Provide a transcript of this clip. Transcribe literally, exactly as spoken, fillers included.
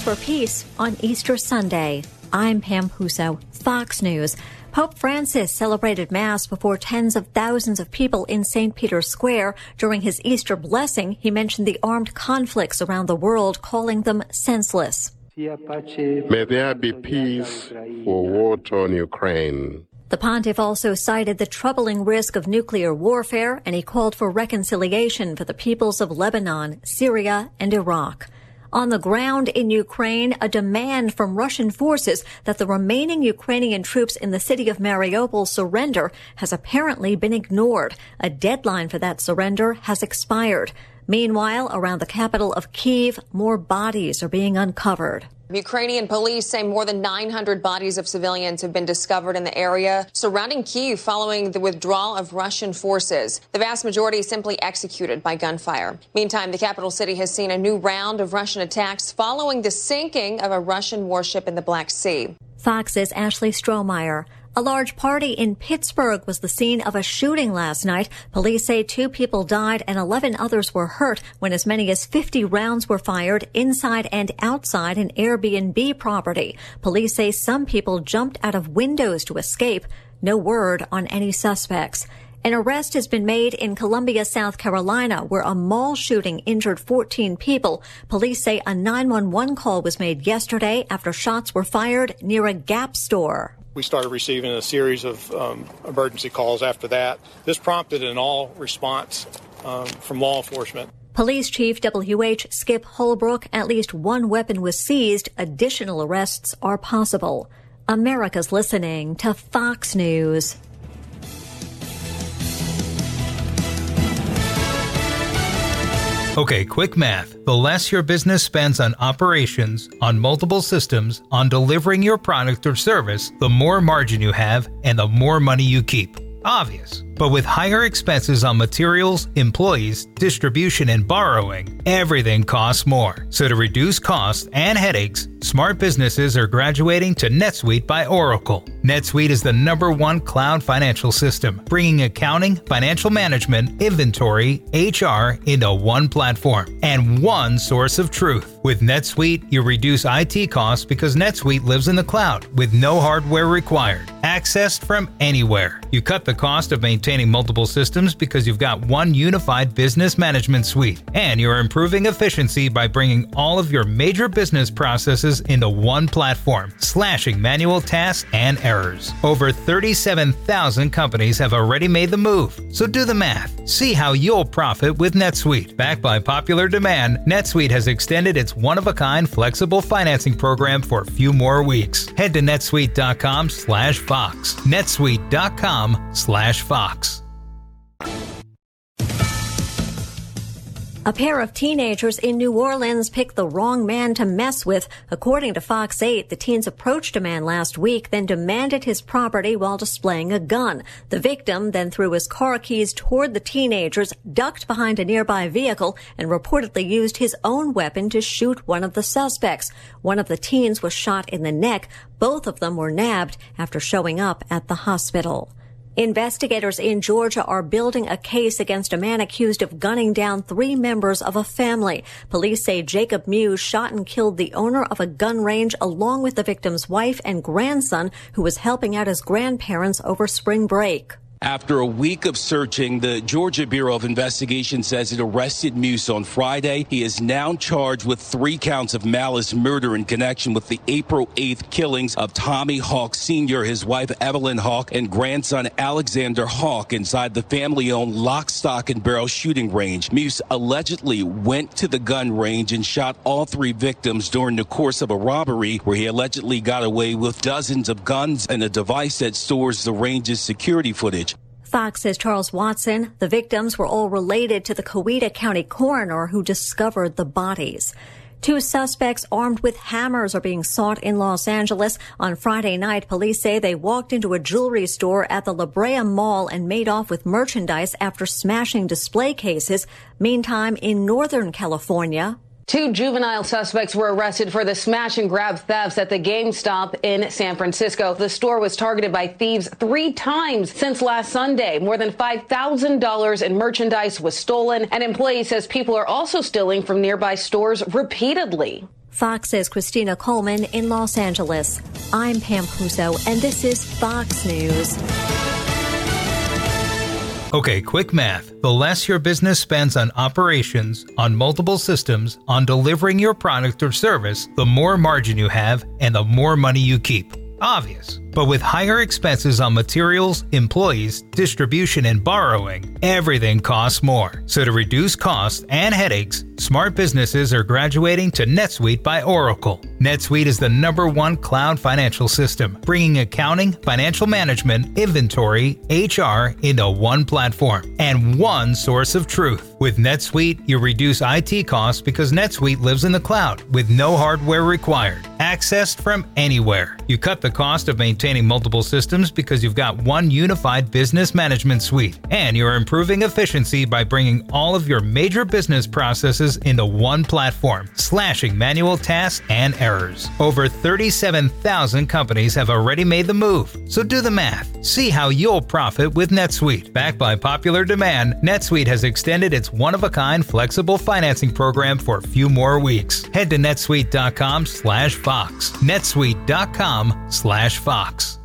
prayers for peace on Easter Sunday. I'm Pam Huso, Fox News. Pope Francis celebrated Mass before tens of thousands of people in Saint Peter's Square. During his Easter blessing, he mentioned the armed conflicts around the world, calling them senseless. May there be peace for war torn Ukraine. The pontiff also cited the troubling risk of nuclear warfare, and he called for reconciliation for the peoples of Lebanon, Syria, and Iraq. On the ground in Ukraine, a demand from Russian forces that the remaining Ukrainian troops in the city of Mariupol surrender has apparently been ignored. A deadline for that surrender has expired. Meanwhile, around the capital of Kyiv, more bodies are being uncovered. Ukrainian police say more than nine hundred bodies of civilians have been discovered in the area surrounding Kyiv following the withdrawal of Russian forces. The vast majority simply executed by gunfire. Meantime, the capital city has seen a new round of Russian attacks following the sinking of a Russian warship in the Black Sea. Fox's Ashley Strohmeyer. A large party in Pittsburgh was the scene of a shooting last night. Police say two people died and eleven others were hurt when as many as fifty rounds were fired inside and outside an Airbnb property. Police say some people jumped out of windows to escape. No word on any suspects. An arrest has been made in Columbia, South Carolina, where a mall shooting injured fourteen people. Police say a nine one one call was made yesterday after shots were fired near a Gap store. We started receiving a series of um, emergency calls after that. This prompted an all response um, from law enforcement. Police Chief W H Skip Holbrook, at least one weapon was seized. Additional arrests are possible. America's listening to Fox News. Okay, quick math. The less your business spends on operations, on multiple systems, on delivering your product or service, the more margin you have and the more money you keep. Obvious. But with higher expenses on materials, employees, distribution, and borrowing, everything costs more. So to reduce costs and headaches, smart businesses are graduating to NetSuite by Oracle. NetSuite is the number one cloud financial system, bringing accounting, financial management, inventory, H R into one platform and one source of truth. With NetSuite, you reduce I T costs because NetSuite lives in the cloud with no hardware required, accessed from anywhere. You cut the cost of maintaining multiple systems because you've got one unified business management suite, and you're improving efficiency by bringing all of your major business processes into one platform, slashing manual tasks and errors. Over thirty-seven thousand companies have already made the move, so do the math. See how you'll profit with NetSuite. Backed by popular demand, NetSuite has extended its one-of-a-kind flexible financing program for a few more weeks. Head to netsuite.com slash Fox. netsuite.com slash Fox. A pair of teenagers in New Orleans picked the wrong man to mess with. According to Fox eight, the teens approached a man last week, then demanded his property while displaying a gun. The victim then threw his car keys toward the teenagers, ducked behind a nearby vehicle, and reportedly used his own weapon to shoot one of the suspects. One of the teens was shot in the neck. Both of them were nabbed after showing up at the hospital. Investigators in Georgia are building a case against a man accused of gunning down three members of a family. Police say Jacob Muse shot and killed the owner of a gun range along with the victim's wife and grandson, who was helping out his grandparents over spring break. After a week of searching, the Georgia Bureau of Investigation says it arrested Muse on Friday. He is now charged with three counts of malice murder in connection with the April eighth killings of Tommy Hawk Senior, his wife Evelyn Hawk, and grandson Alexander Hawk inside the family-owned Lock, Stock, and Barrel shooting range. Muse allegedly went to the gun range and shot all three victims during the course of a robbery where he allegedly got away with dozens of guns and a device that stores the range's security footage. Fox says Charles Watson, the victims were all related to the Coweta County coroner who discovered the bodies. Two suspects armed with hammers are being sought in Los Angeles. On Friday night, police say they walked into a jewelry store at the La Brea Mall and made off with merchandise after smashing display cases. Meantime, in Northern California, two juvenile suspects were arrested for the smash and grab thefts at the GameStop in San Francisco. The store was targeted by thieves three times since last Sunday. More than five thousand dollars in merchandise was stolen. An employee says people are also stealing from nearby stores repeatedly. Fox's Christina Coleman in Los Angeles. I'm Pam Puso, and this is Fox News. Okay, quick math. The less your business spends on operations, on multiple systems, on delivering your product or service, the more margin you have and the more money you keep. Obvious. But with higher expenses on materials, employees, distribution, and borrowing, everything costs more. So to reduce costs and headaches, smart businesses are graduating to NetSuite by Oracle. NetSuite is the number one cloud financial system, bringing accounting, financial management, inventory, H R into one platform and one source of truth. With NetSuite, you reduce I T costs because NetSuite lives in the cloud with no hardware required, accessed from anywhere. You cut the cost of maintaining multiple systems because you've got one unified business management suite, and you're improving efficiency by bringing all of your major business processes into one platform, slashing manual tasks and errors. Over thirty-seven thousand companies have already made the move, so do the math. See how you'll profit with NetSuite. Backed by popular demand, NetSuite has extended its one-of-a-kind flexible financing program for a few more weeks. Head to netsuite dot com slash Fox. netsuite dot com slash Fox.